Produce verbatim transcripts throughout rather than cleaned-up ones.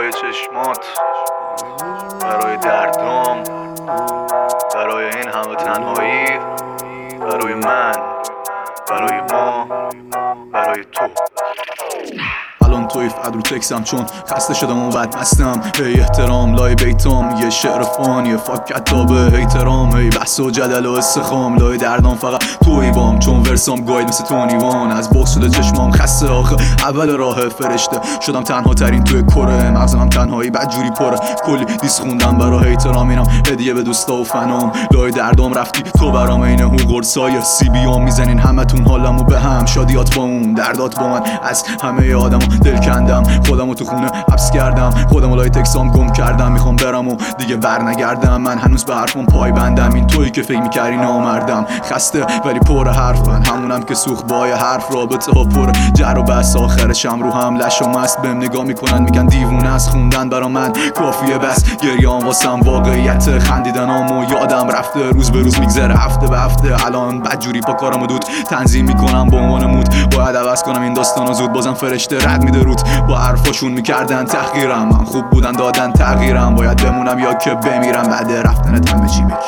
برای چشمات، برای دردم، برای این همه تنهایی، برای من، برای ما، برای تو. الان توی فقط رو تکسم چون خسته شدم و بد مستم. هی احترام لای بیتام، یه شعر فان، یه فاک کتابه احترام. هی بحث و جدل و استخام لای دردام، فقط توی بام چون ورسام گاید مثل تونیوان. از بغض شده چشمام خسته آخه اول راه فرشته شدم تنها ترین توی کره مغزم، تنهایی بدجوری پره. کلی دیس خوندم برای احترام، اینم هدیه به دوستا و فنام. لای دردام رفتی تو برام، این هو قرصای سی بیام میزنین همتون حالمو به هم. شادیات با اون، دردات با من، از همه آدما دل کندم. خودمو تو خونه حبس کردم، خودمو لای تکسام گم کردم. میخوام برم و دیگه بر نگردم، من هنوز به حرفم پای بندم. این تویی که فکر میکردی نامردم، خسته ولی پر حرفم. همونم که سوخت بای حرف، رابطه ها پر جر و بس. آخرشم رو هم لش و مست بهم نگاه میکنن میگن دیوونه است. خوندن برا من کافیه بس، گریام واسم واقعیت. خندیدنامو یادم رفته، روز به روز میگذره هفته به هفته. الان بدجوری پا کارمو دود تنظیم میکنم به عنوان مود. باید عوض کنم این داستانو زود، بازم فرشته رد میده روت. با حرفاشون میکردن تحقیرم، من خوب بودن دادن تغییرم. باید بمونم یا که بمیرم، بعد رفتنت همه چی بگیرم.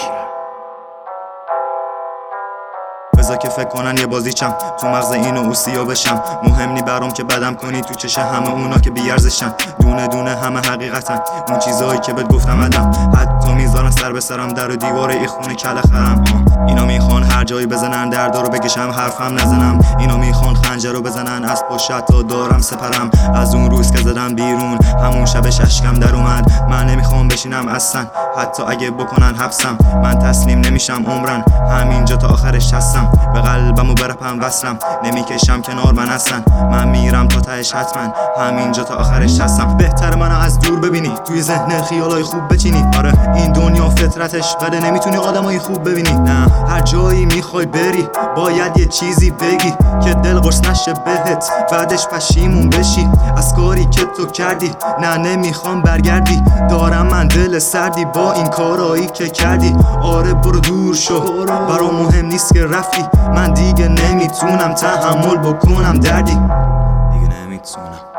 بذار که فکر کنن یه بازیچم تو مغز اینو اوسیا بشم. مهم نی برام که بدم کنی تو چشه همه اونا که بیارزشن. دونه دونه همه حقیقتن، اون چیزایی که بهت گفتم ادم. حتی میذارن سر به سرم، در و دیوار ای خونه کله خرم. اینا میخوان هر جایی بزنن، دردا رو بکشم حرفم نزنم. اینا میخوان خنجر رو بزنن، از پشت تا دارم سپرم. از اون روز که زدم بیرون، همون شبش اشکم در اومد. من نمیخوام بشینم اصلا، حتی اگه بکنن حبسم. من تسلیم نمیشم عمرن، همینجا تا آخرش هستم. به قلبم و برپم وصلم، نمیکشم کنار من اصلا. من میرم تا تهش حتما، همینجا تا آخرش هستم. بهتر منو از دور ببینی، توی ذهن خیالای خوب بچینی. آره این دنیا فطرتش بده، نمیتونی آدمای خوب ببینی. نه هر جایی میخوای بری، باید یه چیزی بگی که دل قرص نشه بهت، بعدش پشیمون بشی از کاری که تو کردی. نه نمیخوام برگردی، دارم من دل سردی با این کارایی که کردی. آره برو دور شو، برام مهم نیست که رفتی. من دیگه نمیتونم تحمل بکنم دردی، دیگه نمیتونم.